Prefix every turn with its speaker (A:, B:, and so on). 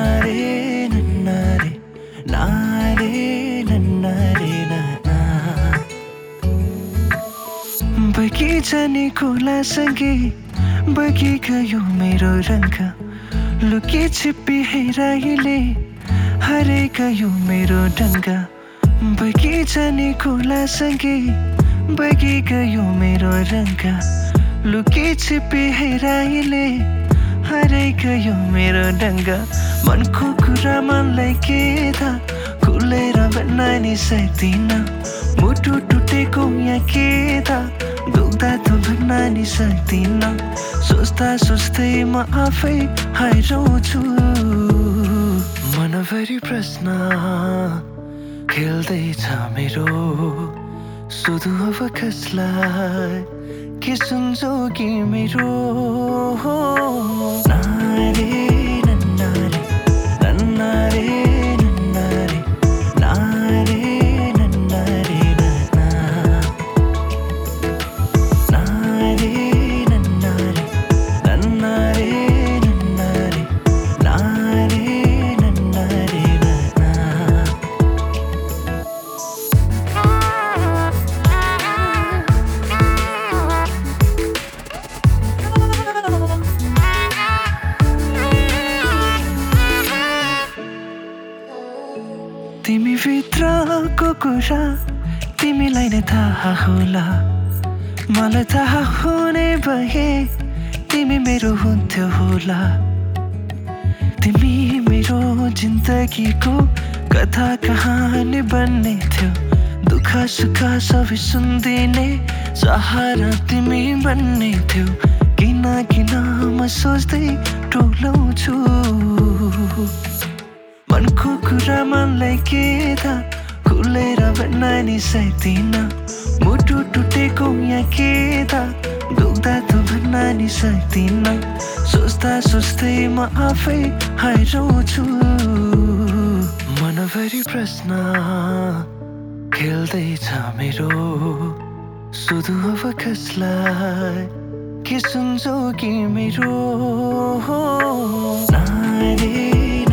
A: रे नन्ना रे ना रे नन्ना रे ना बगीचा नि खोलासँगै बगिगयो मेरो रङ्ग लुकी छिपी हेराइले हराइगयो मेरो ढङ्ग बगीचा नि खोलासँगै बगिगयो मेरो रङ्ग लुकी छिपी हेराइले हराइगयो मेरो ढङ्ग मनको कुरा मनलाई के थाहा खुलेर भन्न नि सक्दिन मुटु टुटेको यहाँ के थाहा दुख्दा त भन्न नि सक्दिन सोच्दा सोच्दै म आफै हैराउँछु मनभरि प्रश्न खेल्दैछ मेरो सोधु अब कसलाई के सुन्छौ कि मेरो ना रे नन्ना रे नन्ना रे नन्ना रे ना रे नन्ना रे ना ना रे नन्ना रे नन्ना रे नन्ना रे ना रे नन्ना रे ना तिमी भित्रको कुरा तिमीलाई नै थाहा होला मलाई थाहा हुने भए तिमी मेरो हुन्थ्यो होला तिमी मेरो जिन्दगीको कथा कहानी बन्ने थियो दुःख सुख सबै सुनिदिने सहारा तिमी बन्ने थियो किन किन म सोच्दै टोलाउँछु मनको कुरा मनलाई के थाहा खुलेर भन्न नि सक्दिन मुटु टुटेको यहाँ के थाहा दुख्दा त भन्न नि सक्दिन सोच्दा सोच्दै म आफै हैराउँछु मनभरि प्रश्न खेल्दैछ मेरो सोधु अब कसलाई के सुन्छौ कि मेरो ना रे